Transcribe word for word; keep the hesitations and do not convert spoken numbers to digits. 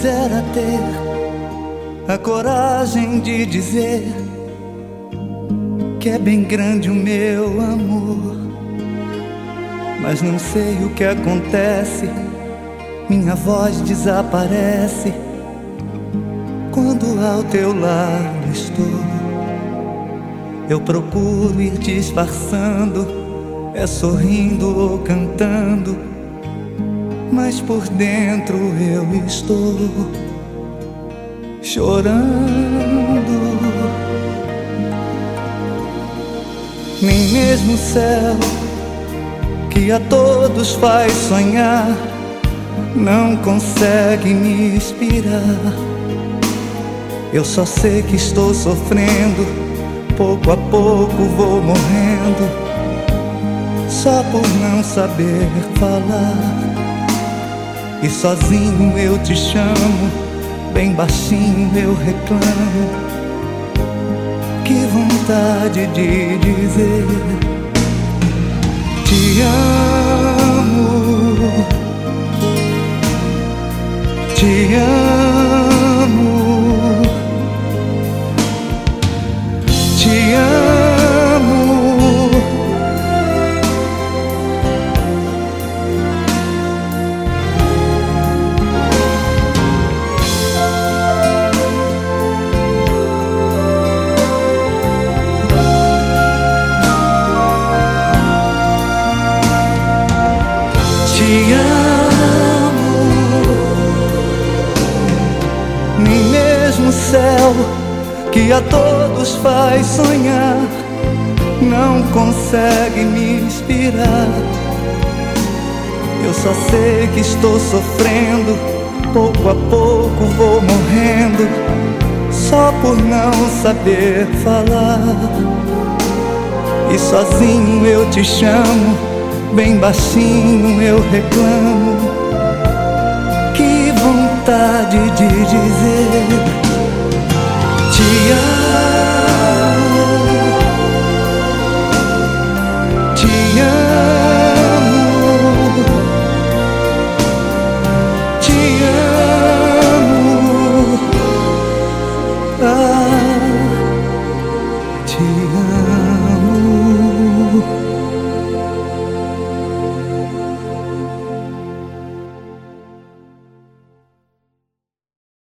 quisera ter a coragem de dizer que é bem grande o meu amor, mas não sei o que acontece, minha voz desaparece quando ao teu lado estou. Eu procuro ir disfarçando, é sorrindo ou cantando, mas por dentro eu estou chorando. Nem mesmo o céu, que a todos faz sonhar, não consegue me inspirar. Eu só sei que estou sofrendo, pouco a pouco vou morrendo, só por não saber falar. E sozinho eu te chamo, bem baixinho eu reclamo. Que vontade de dizer te amo, te amo, te amo. Te amo. Nem mesmo o céu, que a todos faz sonhar, não consegue me inspirar. Eu só sei que estou sofrendo, pouco a pouco vou morrendo, só por não saber falar. E sozinho eu te chamo, bem baixinho eu reclamo. Que vontade de dizer te amo, te amo.